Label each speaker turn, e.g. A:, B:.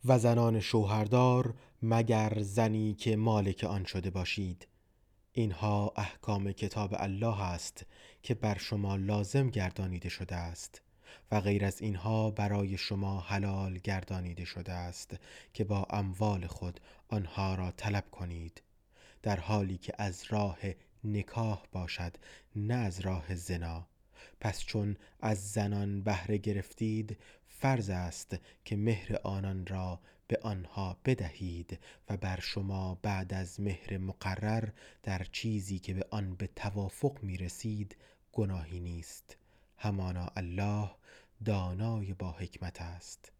A: و زنان شوهردار مگر زنی که مالک آن شده باشید. اینها احکام کتاب الله است که بر شما لازم گردانیده شده است و غیر از اینها برای شما حلال گردانیده شده است که با اموال خود آنها را طلب کنید، در حالی که از راه نکاح باشد، نه از راه زنا. پس چون از زنان بهره گرفتید، فرض است که مهر آنان را به آنها بدهید و بر شما بعد از مهر مقرر در چیزی که به آن به توافق می رسید گناهی نیست. همانا الله دانای با حکمت است.